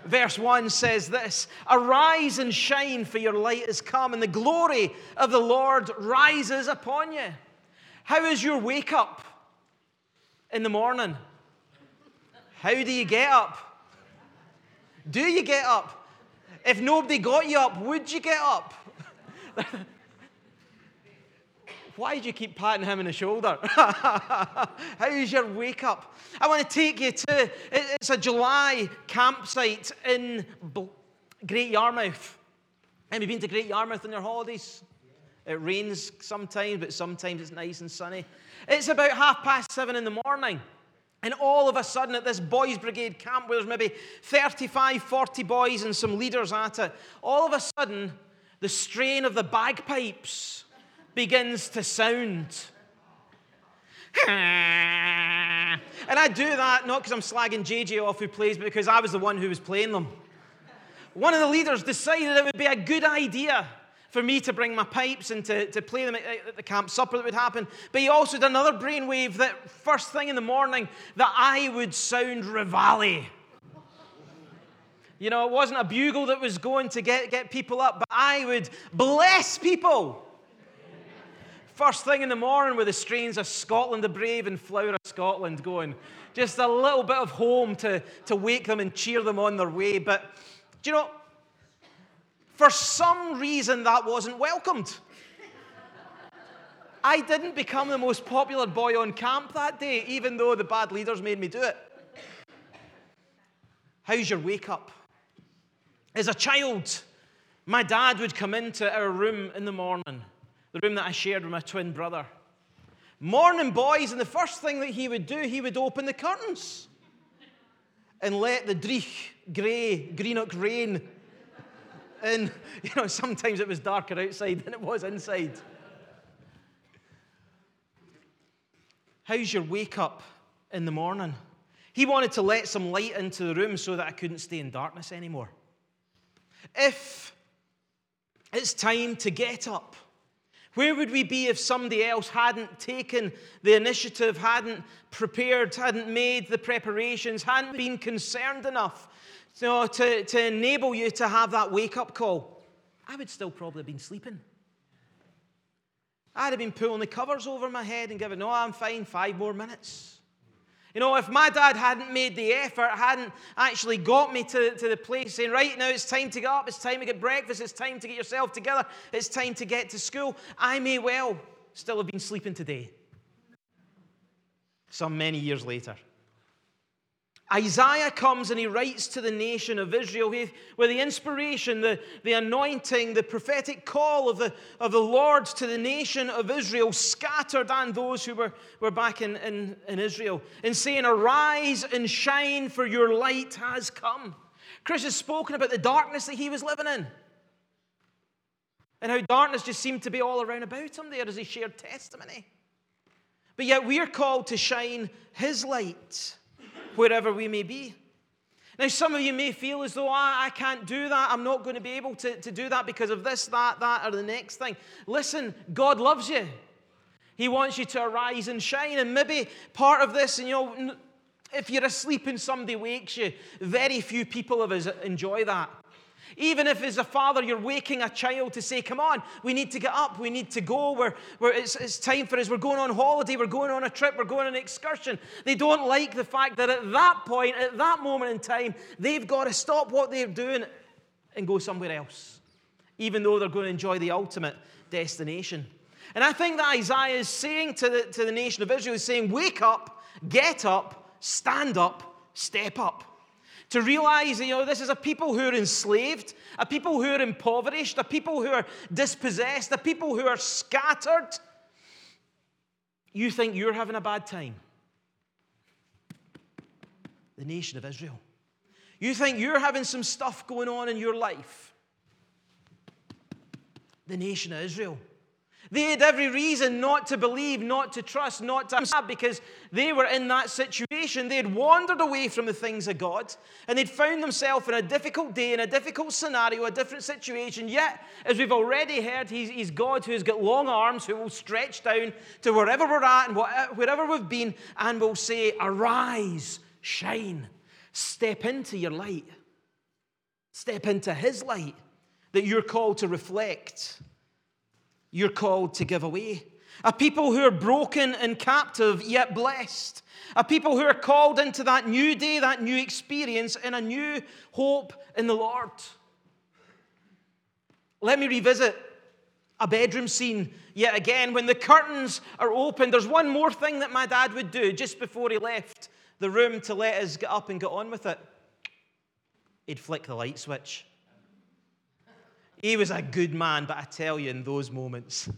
verse 1 says this: "Arise and shine, for your light is come, and the glory of the Lord rises upon you." How is your wake up in the morning? How do you get up? Do you get up? If nobody got you up, would you get up? Why do you keep patting him on the shoulder? How is your wake up? I want to take you to, it's a July campsite in Great Yarmouth. Have you been to Great Yarmouth on your holidays? It rains sometimes, but sometimes it's nice and sunny. It's about 7:30 in the morning. And all of a sudden at this boys' brigade camp where there's maybe 35, 40 boys and some leaders at it, all of a sudden the strain of the bagpipes begins to sound. And I do that not because I'm slagging JJ off who plays, but because I was the one who was playing them. One of the leaders decided it would be a good idea for me to bring my pipes and to play them at the camp supper that would happen. But he also did another brainwave that first thing in the morning that I would sound Reveille. You know, it wasn't a bugle that was going to get people up, but I would bless people. First thing in the morning with the strains of Scotland the Brave and Flower of Scotland going. Just a little bit of home to wake them and cheer them on their way. But, do you know, for some reason that wasn't welcomed. I didn't become the most popular boy on camp that day, even though the bad leaders made me do it. How's your wake up? As a child, my dad would come into our room in the morning, the room that I shared with my twin brother. Morning, boys, and the first thing that he would do, he would open the curtains and let the dreich, grey, Greenock rain in. You know, sometimes it was darker outside than it was inside. How's your wake up in the morning? He wanted to let some light into the room so that I couldn't stay in darkness anymore. If it's time to get up, where would we be if somebody else hadn't taken the initiative, hadn't prepared, hadn't made the preparations, hadn't been concerned enough to enable you to have that wake-up call? I would still probably have been sleeping. I'd have been pulling the covers over my head and giving, no, I'm fine, 5 more minutes. You know, if my dad hadn't made the effort, hadn't actually got me to the place saying, right now it's time to get up, it's time to get breakfast, it's time to get yourself together, it's time to get to school, I may well still have been sleeping today. Some many years later. Isaiah comes and he writes to the nation of Israel with the inspiration, the anointing, the prophetic call of the Lord to the nation of Israel, scattered, and those who were back in Israel, and saying, arise and shine, for your light has come. Chris has spoken about the darkness that he was living in, and how darkness just seemed to be all around about him there as he shared testimony. But yet we're called to shine his light wherever we may be. Now, some of you may feel as though, I can't do that. I'm not going to be able to do that because of this, that, or the next thing. Listen, God loves you. He wants you to arise and shine. And maybe part of this, and you know, if you're asleep and somebody wakes you, very few people of us enjoy that. Even if as a father you're waking a child to say, come on, we need to get up, we need to go, it's time for us, we're going on holiday, we're going on a trip, we're going on an excursion. They don't like the fact that at that point, at that moment in time, they've got to stop what they're doing and go somewhere else, even though they're going to enjoy the ultimate destination. And I think that Isaiah is saying to the nation of Israel, is saying, wake up, get up, stand up, step up. To realize, you know, this is a people who are enslaved, a people who are impoverished, a people who are dispossessed, a people who are scattered. You think you're having a bad time? The nation of Israel. You think you're having some stuff going on in your life? The nation of Israel. They had every reason not to believe, not to trust, not to have, because they were in that situation. They had wandered away from the things of God, and they'd found themselves in a difficult day, in a difficult scenario, a different situation. Yet, as we've already heard, He's God who has got long arms, who will stretch down to wherever we're at and wherever we've been, and will say, arise, shine, step into your light. Step into his light that you're called to reflect. You're called to give away. A people who are broken and captive, yet blessed. A people who are called into that new day, that new experience, and a new hope in the Lord. Let me revisit a bedroom scene yet again. When the curtains are open, there's one more thing that my dad would do just before he left the room to let us get up and get on with it. He'd flick the light switch. He was a good man, but I tell you, in those moments,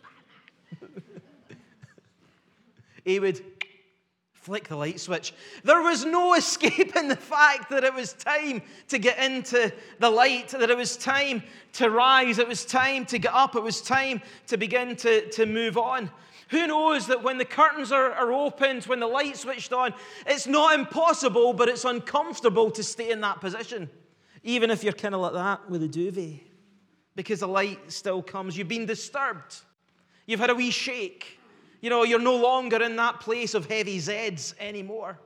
he would flick the light switch. There was no escaping the fact that it was time to get into the light, that it was time to rise, it was time to get up, it was time to begin to move on. Who knows that when the curtains are opened, when the light switched on, it's not impossible, but it's uncomfortable to stay in that position, even if you're kind of like that with a duvet, because the light still comes. You've been disturbed. You've had a wee shake. You know, you're no longer in that place of heavy Zs anymore.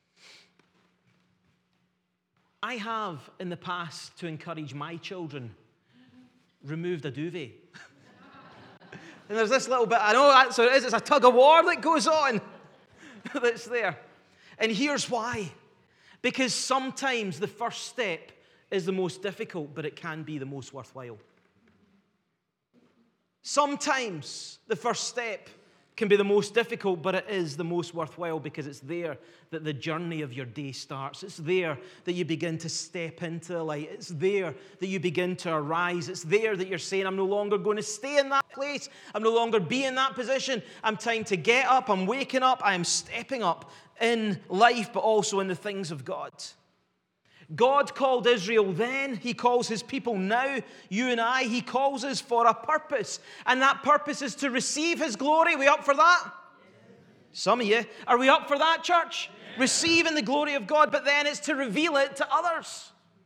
I have, in the past, to encourage my children, removed a duvet. And there's this little bit, I know that's what it is, it's a tug of war that goes on that's there. And here's why. Because sometimes the first step is the most difficult, but it can be the most worthwhile. Sometimes the first step can be the most difficult, but it is the most worthwhile because it's there that the journey of your day starts. It's there that you begin to step into the light. It's there that you begin to arise. It's there that you're saying, I'm no longer going to stay in that place. I'm no longer be in that position. I'm time to get up. I'm waking up. I am stepping up in life, but also in the things of God. God called Israel then. He calls his people now. You and I, he calls us for a purpose. And that purpose is to receive his glory. Are we up for that? Some of you. Are we up for that, church? Receiving the glory of God, but then it's to reveal it to others.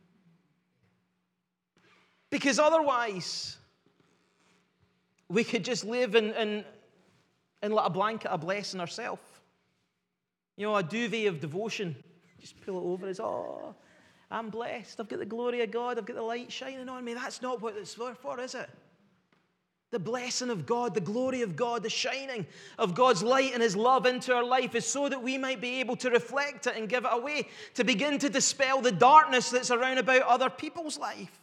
Because otherwise, we could just live in like a blanket of blessing ourselves. You know, a duvet of devotion. Just pull it over as, oh, I'm blessed. I've got the glory of God. I've got the light shining on me. That's not what it's for, is it? The blessing of God, the glory of God, the shining of God's light and his love into our life is so that we might be able to reflect it and give it away, to begin to dispel the darkness that's around about other people's life.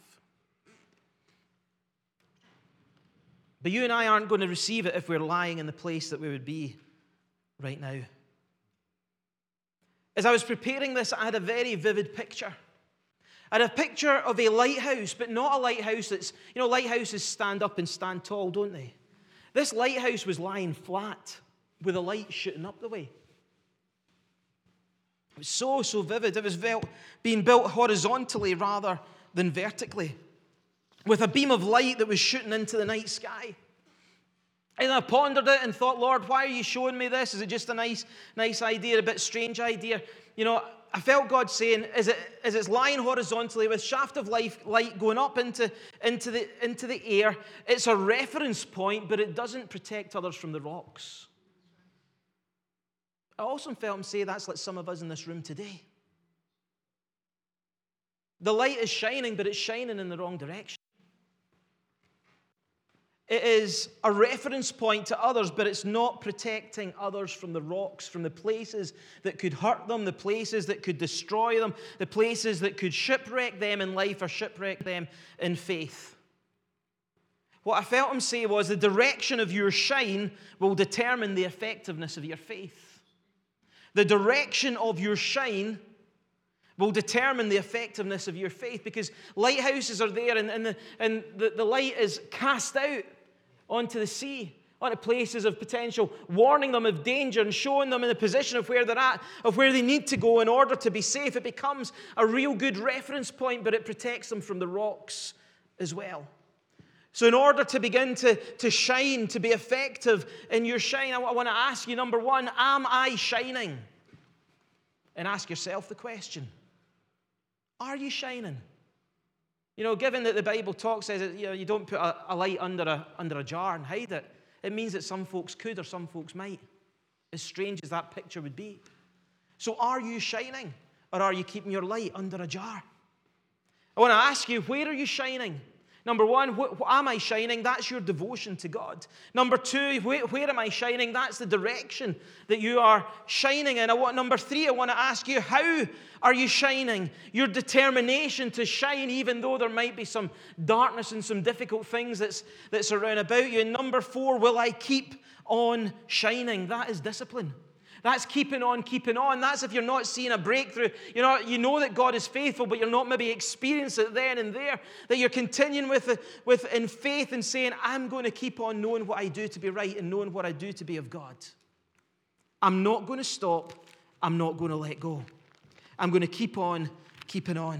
But you and I aren't going to receive it if we're lying in the place that we would be right now. As I was preparing this, I had a very vivid picture. I had a picture of a lighthouse, but not a lighthouse that's, you know, lighthouses stand up and stand tall, don't they? This lighthouse was lying flat with a light shooting up the way. It was so vivid. It was being built horizontally rather than vertically, with a beam of light that was shooting into the night sky. And I pondered it and thought, Lord, why are you showing me this? Is it just a nice idea, a bit strange idea? You know, I felt God saying, as it's lying horizontally with shaft of light going up into the air, it's a reference point, but it doesn't protect others from the rocks. I also felt him say that's like some of us in this room today. The light is shining, but it's shining in the wrong direction. It is a reference point to others, but it's not protecting others from the rocks, from the places that could hurt them, the places that could destroy them, the places that could shipwreck them in life or shipwreck them in faith. What I felt him say was the direction of your shine will determine the effectiveness of your faith. The direction of your shine will determine the effectiveness of your faith, because lighthouses are there and the light is cast out onto the sea, onto places of potential, warning them of danger and showing them in the position of where they're at, of where they need to go in order to be safe. It becomes a real good reference point, but it protects them from the rocks as well. So in order to begin to shine, to be effective in your shine, I want to ask you, number one, am I shining? And ask yourself the question, are you shining? You know, given that the Bible says that, you know, you don't put a light under a jar and hide it, it means that some folks could or some folks might, as strange as that picture would be. So are you shining, or are you keeping your light under a jar? I want to ask you, where are you shining? Number one, what am I shining? That's your devotion to God. Number two, where am I shining? That's the direction that you are shining in. Number three, I want to ask you, how are you shining? Your determination to shine, even though there might be some darkness and some difficult things that's around about you. And number four, will I keep on shining? That is discipline. That's keeping on, keeping on. That's if you're not seeing a breakthrough. You know that God is faithful, but you're not maybe experiencing it then and there. That you're continuing with in faith and saying, I'm going to keep on knowing what I do to be right and knowing what I do to be of God. I'm not going to stop. I'm not going to let go. I'm going to keep on keeping on.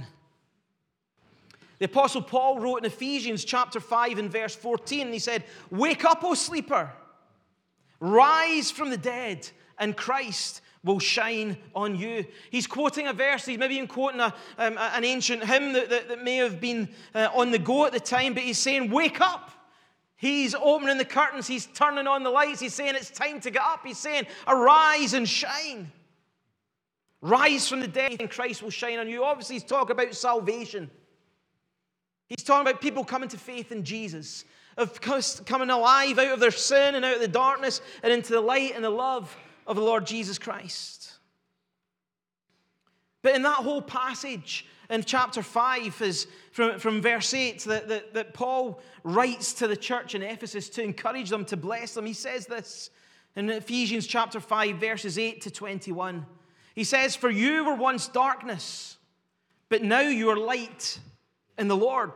The Apostle Paul wrote in Ephesians chapter 5 and verse 14, and he said, "Wake up, O sleeper, rise from the dead, and Christ will shine on you." He's quoting a verse. He's maybe even quoting an ancient hymn that may have been on the go at the time, but he's saying, wake up. He's opening the curtains. He's turning on the lights. He's saying it's time to get up. He's saying, arise and shine. Rise from the dead, and Christ will shine on you. Obviously, he's talking about salvation. He's talking about people coming to faith in Jesus, of coming alive out of their sin and out of the darkness and into the light and the love of the Lord Jesus Christ. But in that whole passage in chapter 5 is from verse 8 that Paul writes to the church in Ephesus to encourage them, to bless them. He says this in Ephesians chapter 5, verses 8 to 21. He says, "For you were once darkness, but now you are light in the Lord.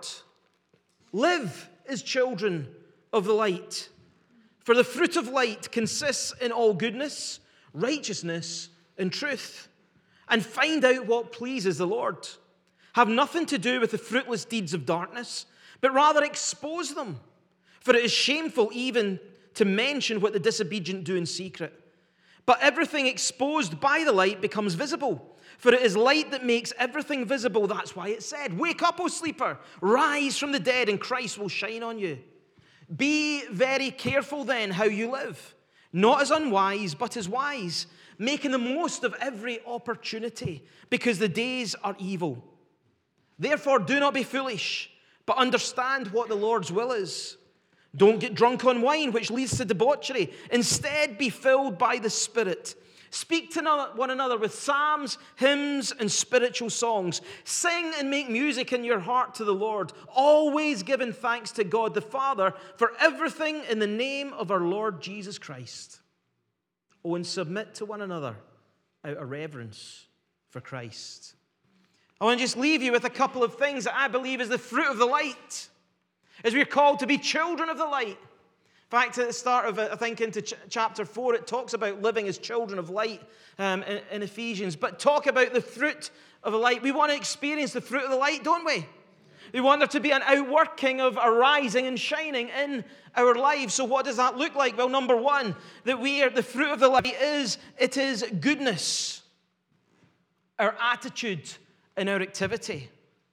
Live as children of the light. For the fruit of light consists in all goodness, righteousness, and truth. And find out what pleases the Lord. Have nothing to do with the fruitless deeds of darkness, but rather expose them. For it is shameful even to mention what the disobedient do in secret. But everything exposed by the light becomes visible. For it is light that makes everything visible." That's why it said, "Wake up, O sleeper, rise from the dead, and Christ will shine on you. Be very careful then how you live, not as unwise, but as wise, making the most of every opportunity, because the days are evil. Therefore, do not be foolish, but understand what the Lord's will is. Don't get drunk on wine, which leads to debauchery. Instead, be filled by the Spirit. Speak to one another with psalms, hymns, and spiritual songs. Sing and make music in your heart to the Lord, always giving thanks to God the Father for everything in the name of our Lord Jesus Christ. Oh, and submit to one another out of reverence for Christ." I want to just leave you with a couple of things that I believe is the fruit of the light, as we're called to be children of the light. In fact, at the start of it, I think into chapter 4, it talks about living as children of light in Ephesians. But talk about the fruit of the light. We want to experience the fruit of the light, don't we? We want there to be an outworking of arising and shining in our lives. So what does that look like? Well, number one, the fruit of the light is goodness, our attitude and our activity.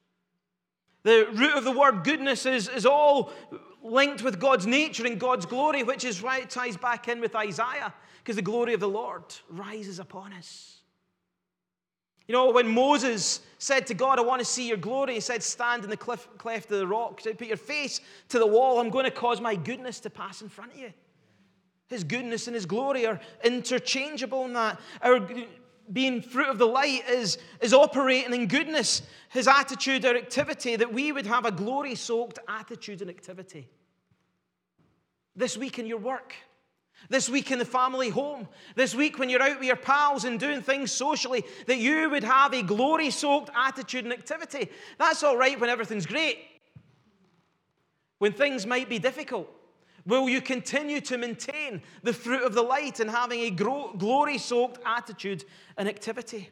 The root of the word goodness is all linked with God's nature and God's glory, which is why it ties back in with Isaiah, because the glory of the Lord rises upon us. You know, when Moses said to God, "I want to see your glory," he said, "Stand in the cleft of the rock. Put your face to the wall. I'm going to cause my goodness to pass in front of you." His goodness and his glory are interchangeable in that. Our being fruit of the light is operating in goodness, his attitude, our activity, that we would have a glory-soaked attitude and activity. This week in your work, this week in the family home, this week when you're out with your pals and doing things socially, that you would have a glory-soaked attitude and activity. That's all right when everything's great. When things might be difficult, will you continue to maintain the fruit of the light and having a glory-soaked attitude and activity?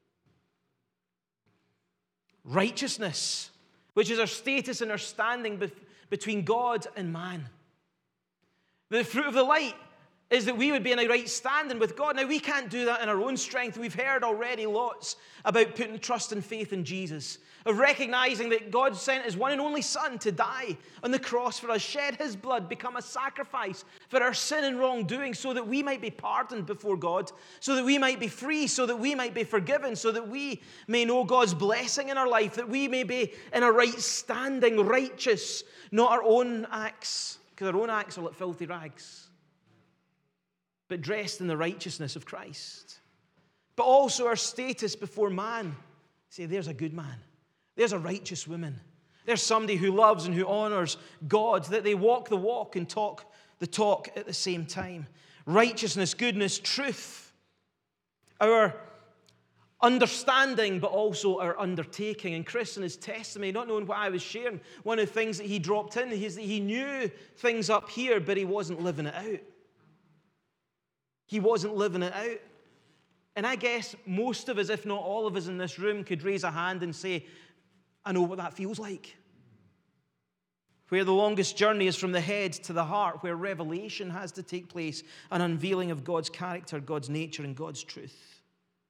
Righteousness, which is our status and our standing between God and man. The fruit of the light is that we would be in a right standing with God. Now, we can't do that in our own strength. We've heard already lots about putting trust and faith in Jesus, of recognizing that God sent His one and only Son to die on the cross for us, shed His blood, become a sacrifice for our sin and wrongdoing, so that we might be pardoned before God, so that we might be free, so that we might be forgiven, so that we may know God's blessing in our life, that we may be in a right standing, righteous, not our own acts, because our own acts are like filthy rags, but dressed in the righteousness of Christ. But also our status before man. Say, there's a good man. There's a righteous woman. There's somebody who loves and who honors God, that they walk the walk and talk the talk at the same time. Righteousness, goodness, truth. Our understanding, but also our undertaking. And Chris, in his testimony, not knowing what I was sharing, one of the things that he dropped in is that he knew things up here, but he wasn't living it out. He wasn't living it out. And I guess most of us, if not all of us in this room, could raise a hand and say, I know what that feels like. Where the longest journey is from the head to the heart, where revelation has to take place, an unveiling of God's character, God's nature, and God's truth.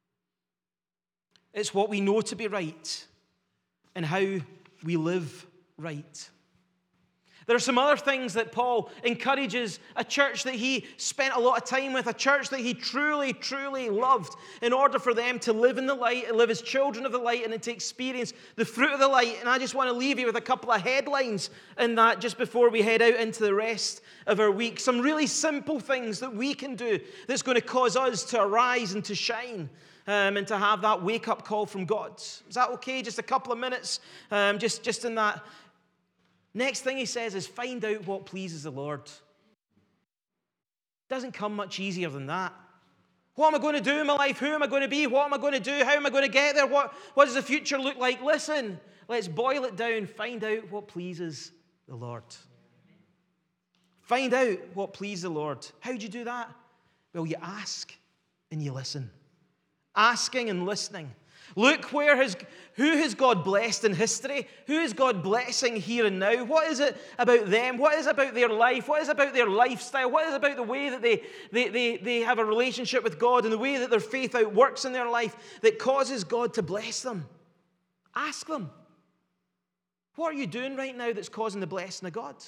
It's what we know to be right and how we live right. There are some other things that Paul encourages a church that he spent a lot of time with, a church that he truly, truly loved, in order for them to live in the light and live as children of the light and to experience the fruit of the light. And I just want to leave you with a couple of headlines in that just before we head out into the rest of our week. Some really simple things that we can do that's going to cause us to arise and to shine. And to have that wake-up call from God. Is that okay? Just a couple of minutes, just in that. Next thing he says is find out what pleases the Lord. Doesn't come much easier than that. What am I going to do in my life? Who am I going to be? What am I going to do? How am I going to get there? What does the future look like? Listen, let's boil it down. Find out what pleases the Lord. Find out what pleases the Lord. How do you do that? Well, you ask and you listen. Asking and listening. Look who has God blessed in history? Who is God blessing here and now? What is it about them? What is it about their life? What is it about their lifestyle? What is it about the way that they have a relationship with God and the way that their faith outworks in their life that causes God to bless them? Ask them. What are you doing right now that's causing the blessing of God?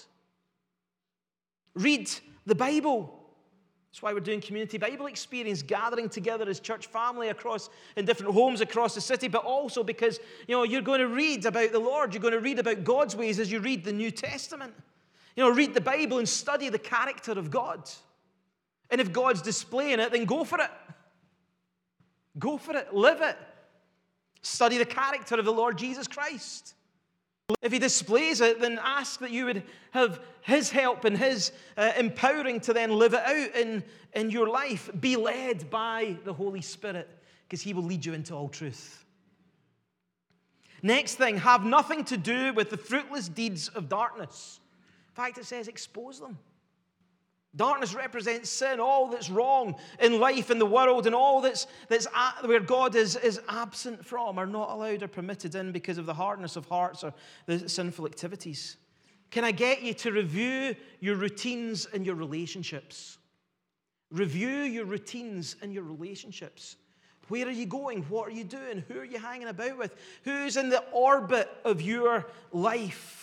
Read the Bible. That's why we're doing Community Bible Experience, gathering together as church family in different homes across the city, but also because, you're going to read about the Lord. You're going to read about God's ways as you read the New Testament. Read the Bible and study the character of God. And if God's displaying it, then go for it. Go for it. Live it. Study the character of the Lord Jesus Christ. If He displays it, then ask that you would have His help and His empowering to then live it out in your life. Be led by the Holy Spirit, because He will lead you into all truth. Next thing, have nothing to do with the fruitless deeds of darkness. In fact, it says expose them. Darkness represents sin, all that's wrong in life, in the world, and all that's where God is absent from, are not allowed or permitted in because of the hardness of hearts or the sinful activities. Can I get you to review your routines and your relationships? Review your routines and your relationships. Where are you going? What are you doing? Who are you hanging about with? Who's in the orbit of your life?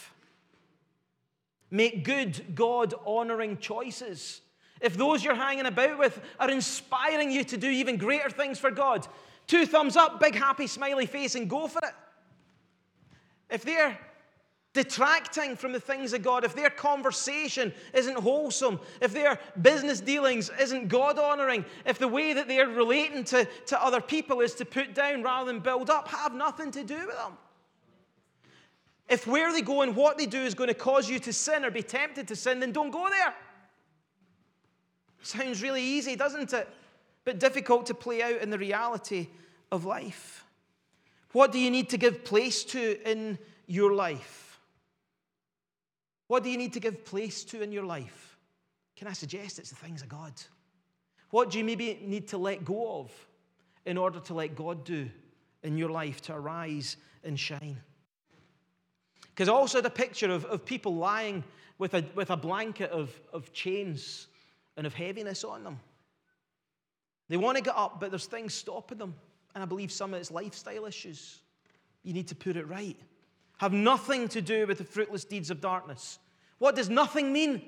Make good, God-honoring choices. If those you're hanging about with are inspiring you to do even greater things for God, 2 thumbs up, big happy smiley face, and go for it. If they're detracting from the things of God, if their conversation isn't wholesome, if their business dealings isn't God-honoring, if the way that they're relating to other people is to put down rather than build up, have nothing to do with them. If where they go and what they do is going to cause you to sin or be tempted to sin, then don't go there. Sounds really easy, doesn't it? But difficult to play out in the reality of life. What do you need to give place to in your life? What do you need to give place to in your life? Can I suggest it's the things of God? What do you maybe need to let go of in order to let God do in your life to arise and shine? Because I also had a picture of people lying with a blanket of chains and of heaviness on them. They want to get up, but there's things stopping them. And I believe some of it's lifestyle issues. You need to put it right. Have nothing to do with the fruitless deeds of darkness. What does nothing mean?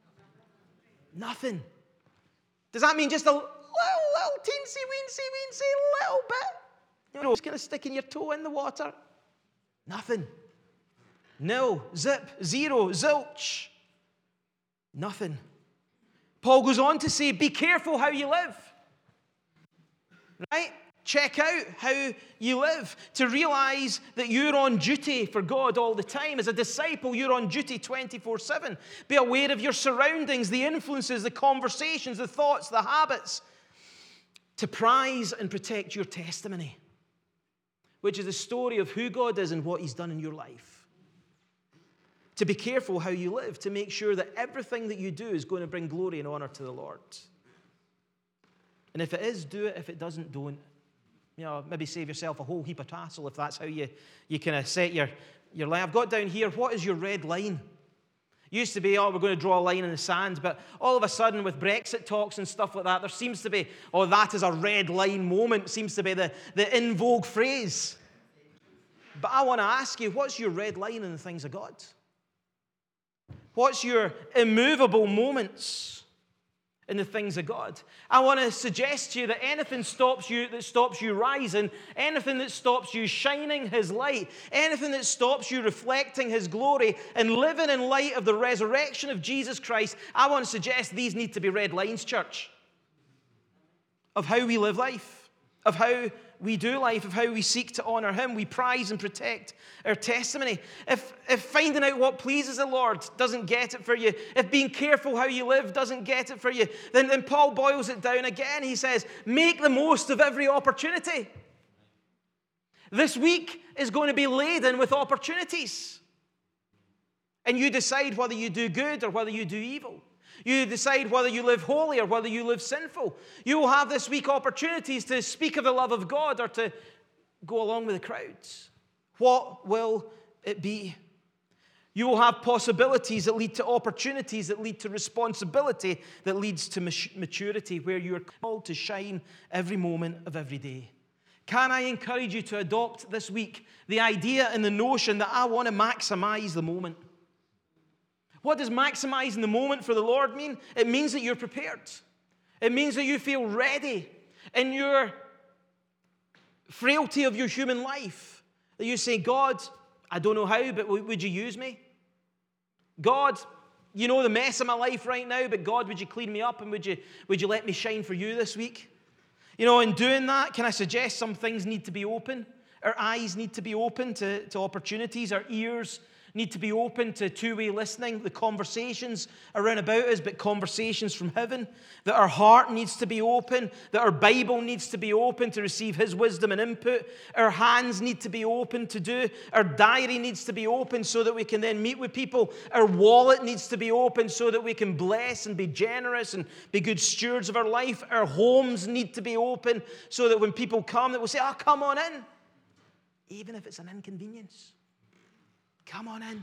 Nothing. Does that mean just a little teensy-weensy little bit? You know, just kind of sticking your toe in the water? Nothing. Nil, zip, zero, zilch. Nothing. Paul goes on to say, be careful how you live. Right? Check out how you live to realize that you're on duty for God all the time. As a disciple, you're on duty 24/7. Be aware of your surroundings, the influences, the conversations, the thoughts, the habits, to prize and protect your testimony, which is the story of who God is and what He's done in your life. To be careful how you live, to make sure that everything that you do is going to bring glory and honor to the Lord. And if it is, do it. If it doesn't, don't. You know, maybe save yourself a whole heap of tassel if that's how you kind of set your line. I've got down here, what is your red line? Used to be, we're going to draw a line in the sand, but all of a sudden with Brexit talks and stuff like that, there seems to be, that is a red line moment, seems to be the in vogue phrase. But I want to ask you, what's your red line in the things of God? What's your immovable moments in the things of God? I want to suggest to you that anything that stops you rising, anything that stops you shining His light, anything that stops you reflecting His glory and living in light of the resurrection of Jesus Christ, I want to suggest these need to be red lines, church, of how we live life, of how we do life, of how we seek to honor Him. We prize and protect our testimony. If finding out what pleases the Lord doesn't get it for you, if being careful how you live doesn't get it for you, then Paul boils it down again. He says, make the most of every opportunity. This week is going to be laden with opportunities. And you decide whether you do good or whether you do evil. You decide whether you live holy or whether you live sinful. You will have this week opportunities to speak of the love of God or to go along with the crowds. What will it be? You will have possibilities that lead to opportunities that lead to responsibility that leads to maturity, where you are called to shine every moment of every day. Can I encourage you to adopt this week the idea and the notion that I want to maximize the moment? What does maximizing the moment for the Lord mean? It means that you're prepared. It means that you feel ready in your frailty of your human life. That you say, God, I don't know how, but would you use me? God, you know the mess of my life right now, but God, would you clean me up and would you let me shine for you this week? You know, in doing that, can I suggest some things need to be open? Our eyes need to be open to opportunities. Our ears need to be open to two-way listening, the conversations around about us, but conversations from heaven. That our heart needs to be open, that our Bible needs to be open to receive His wisdom and input. Our hands need to be open to do. Our diary needs to be open so that we can then meet with people. Our wallet needs to be open so that we can bless and be generous and be good stewards of our life. Our homes need to be open so that when people come, that we'll say, come on in. Even if it's an inconvenience. Come on in.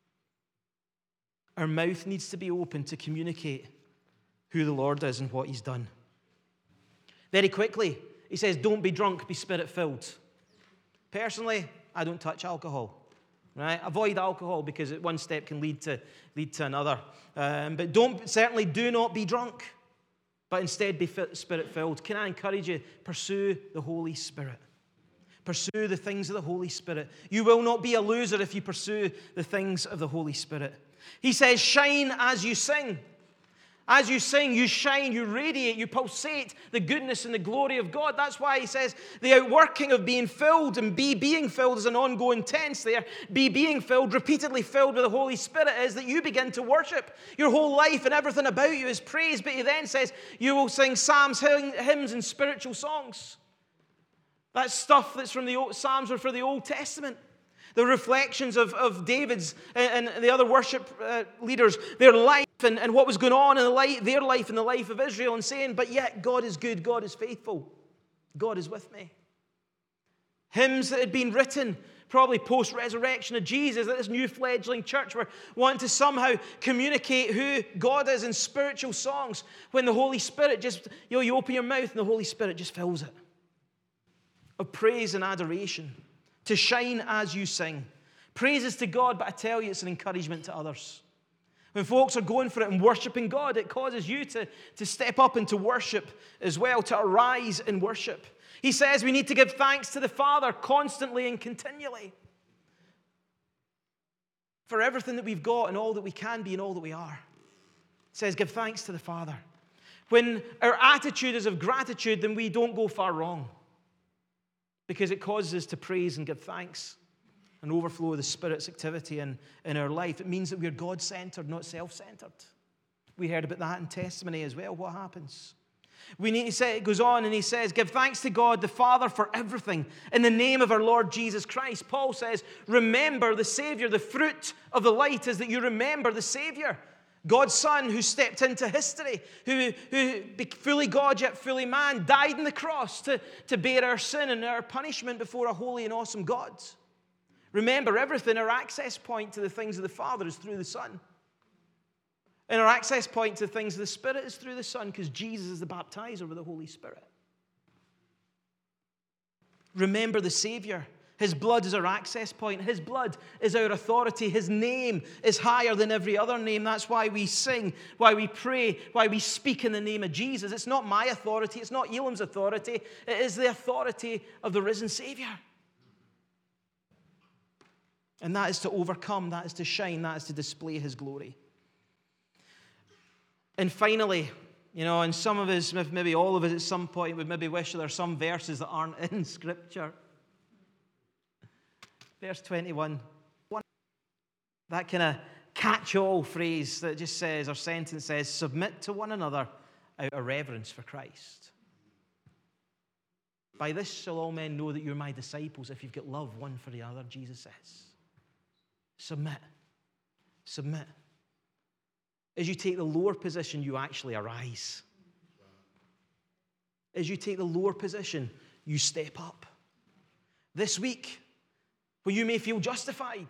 Our mouth needs to be open to communicate who the Lord is and what He's done. Very quickly, he says, don't be drunk, be Spirit-filled. Personally, I don't touch alcohol. Right? Avoid alcohol because one step can lead to another. But certainly do not be drunk, but instead be Spirit-filled. Can I encourage you, pursue the Holy Spirit. Pursue the things of the Holy Spirit. You will not be a loser if you pursue the things of the Holy Spirit. He says, shine as you sing. As you sing, you shine, you radiate, you pulsate the goodness and the glory of God. That's why he says the outworking of being filled, and being filled is an ongoing tense there. Being filled, repeatedly filled with the Holy Spirit, is that you begin to worship. Your whole life and everything about you is praise. But he then says you will sing psalms, hymns, and spiritual songs. That's stuff that's from the old Psalms or for the Old Testament. The reflections of David's and the other worship leaders, their life and what was going on in their life and the life of Israel, and saying, but yet God is good, God is faithful, God is with me. Hymns that had been written probably post-resurrection of Jesus, that this new fledgling church were wanting to somehow communicate who God is in spiritual songs, when the Holy Spirit just, you open your mouth and the Holy Spirit just fills it. Of praise and adoration, to shine as you sing. Praises to God, but I tell you, it's an encouragement to others. When folks are going for it and worshiping God, it causes you to step up into worship as well, to arise in worship. He says we need to give thanks to the Father constantly and continually for everything that we've got and all that we can be and all that we are. It says give thanks to the Father. When our attitude is of gratitude, then we don't go far wrong, because it causes us to praise and give thanks and overflow of the Spirit's activity in our life. It means that we're God-centered, not self-centered. We heard about that in testimony as well. What happens? We need to say, it goes on and he says, give thanks to God the Father for everything in the name of our Lord Jesus Christ. Paul says, remember the Savior. The fruit of the light is that you remember the Savior, God's Son, who stepped into history, who fully God yet fully man, died on the cross to bear our sin and our punishment before a holy and awesome God. Remember everything. Our access point to the things of the Father is through the Son. And our access point to the things of the Spirit is through the Son, because Jesus is the baptizer with the Holy Spirit. Remember the Savior. His blood is our access point. His blood is our authority. His name is higher than every other name. That's why we sing, why we pray, why we speak in the name of Jesus. It's not my authority. It's not Elam's authority. It is the authority of the risen Savior. And that is to overcome, that is to shine, that is to display His glory. And finally, and some of us, maybe all of us at some point, would maybe wish there are some verses that aren't in Scripture. Verse 21, that kind of catch-all phrase that just says, or sentence says, submit to one another out of reverence for Christ. By this shall all men know that you're my disciples, if you've got love one for the other, Jesus says. Submit. Submit. As you take the lower position, you actually arise. As you take the lower position, you step up. This week, when you may feel justified,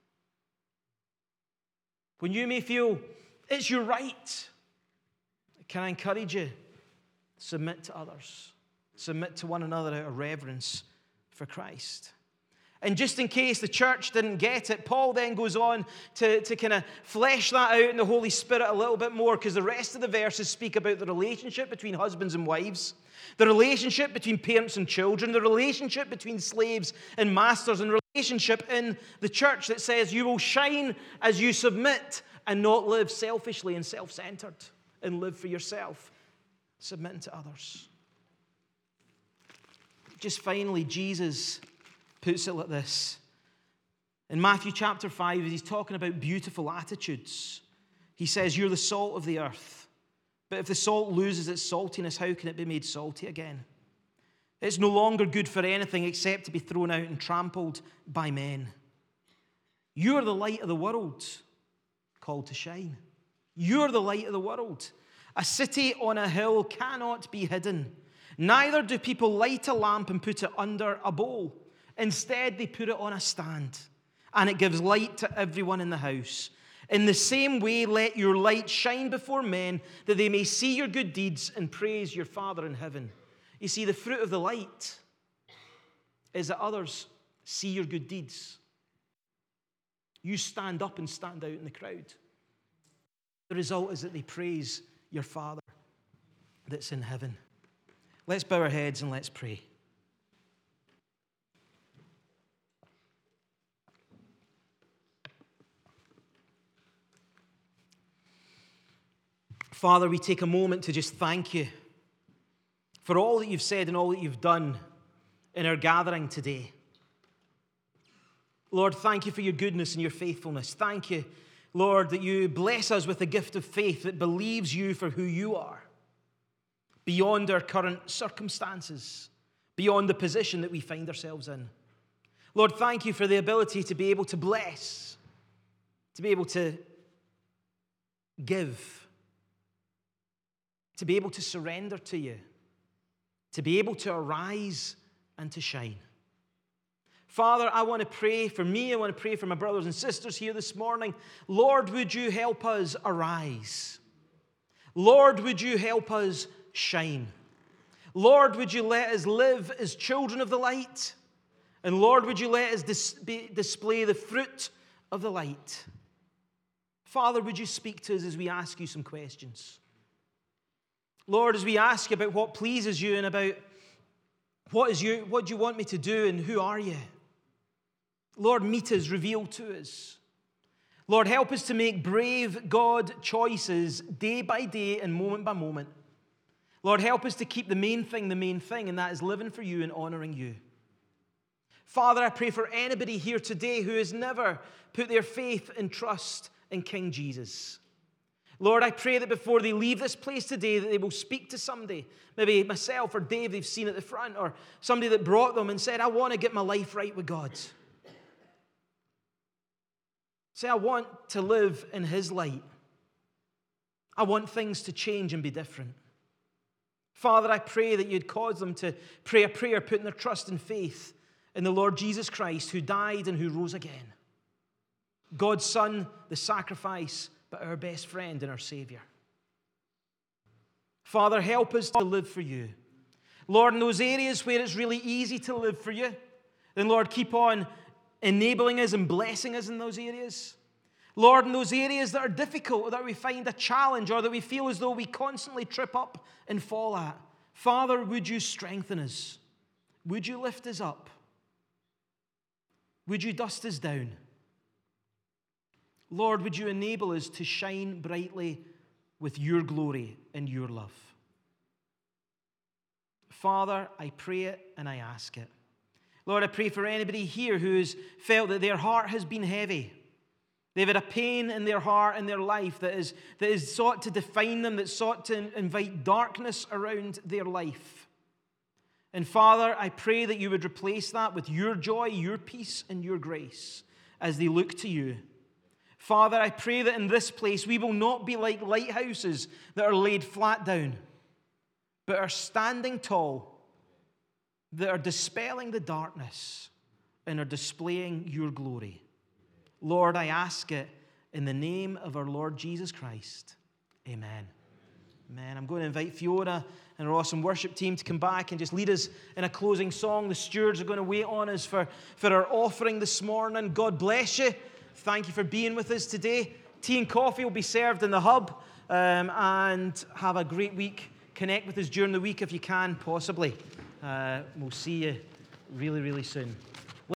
when you may feel it's your right, can I encourage you? Submit to others. Submit to one another out of reverence for Christ. And just in case the church didn't get it, Paul then goes on to kind of flesh that out in the Holy Spirit a little bit more, because the rest of the verses speak about the relationship between husbands and wives, the relationship between parents and children, the relationship between slaves and masters, and relationship in the church that says you will shine as you submit and not live selfishly and self-centered and live for yourself, submitting to others. Just finally, Jesus puts it like this. In Matthew chapter 5, he's talking about beautiful attitudes. He says, you're the salt of the earth. But if the salt loses its saltiness, how can it be made salty again? It's no longer good for anything except to be thrown out and trampled by men. You are the light of the world, called to shine. You are the light of the world. A city on a hill cannot be hidden. Neither do people light a lamp and put it under a bowl. Instead, they put it on a stand, and it gives light to everyone in the house. In the same way, let your light shine before men, that they may see your good deeds and praise your Father in heaven. You see, the fruit of the light is that others see your good deeds. You stand up and stand out in the crowd. The result is that they praise your Father that's in heaven. Let's bow our heads and let's pray. Father, we take a moment to just thank you for all that you've said and all that you've done in our gathering today. Lord, thank you for your goodness and your faithfulness. Thank you, Lord, that you bless us with the gift of faith that believes you for who you are, beyond our current circumstances, beyond the position that we find ourselves in. Lord, thank you for the ability to be able to bless, to be able to give, to be able to surrender to you, to be able to arise and to shine. Father, I want to pray for me. I want to pray for my brothers and sisters here this morning. Lord, would you help us arise? Lord, would you help us shine? Lord, would you let us live as children of the light? And Lord, would you let us display the fruit of the light? Father, would you speak to us as we ask you some questions? Lord, as we ask about what pleases you and about what do you want me to do and who are you? Lord, meet us, reveal to us. Lord, help us to make brave God choices day by day and moment by moment. Lord, help us to keep the main thing, and that is living for you and honoring you. Father, I pray for anybody here today who has never put their faith and trust in King Jesus. Lord, I pray that before they leave this place today, that they will speak to somebody, maybe myself or Dave they've seen at the front, or somebody that brought them and said, I want to get my life right with God. Say, I want to live in His light. I want things to change and be different. Father, I pray that you'd cause them to pray a prayer putting their trust and faith in the Lord Jesus Christ, who died and who rose again. God's Son, the sacrifice, but our best friend and our Savior. Father, help us to live for you. Lord, in those areas where it's really easy to live for you, then Lord, keep on enabling us and blessing us in those areas. Lord, in those areas that are difficult, or that we find a challenge, or that we feel as though we constantly trip up and fall at, Father, would you strengthen us? Would you lift us up? Would you dust us down? Lord, would you enable us to shine brightly with your glory and your love? Father, I pray it and I ask it. Lord, I pray for anybody here who has felt that their heart has been heavy. They've had a pain in their heart and their life that is sought to define them, that sought to invite darkness around their life. And Father, I pray that you would replace that with your joy, your peace, and your grace as they look to you. Father, I pray that in this place we will not be like lighthouses that are laid flat down, but are standing tall, that are dispelling the darkness and are displaying your glory. Lord, I ask it in the name of our Lord Jesus Christ. Amen. Amen. I'm going to invite Fiona and our awesome worship team to come back and just lead us in a closing song. The stewards are going to wait on us for our offering this morning. God bless you. Thank you for being with us today. Tea and coffee will be served in the hub. And have a great week. Connect with us during the week if you can, possibly. We'll see you really, really soon.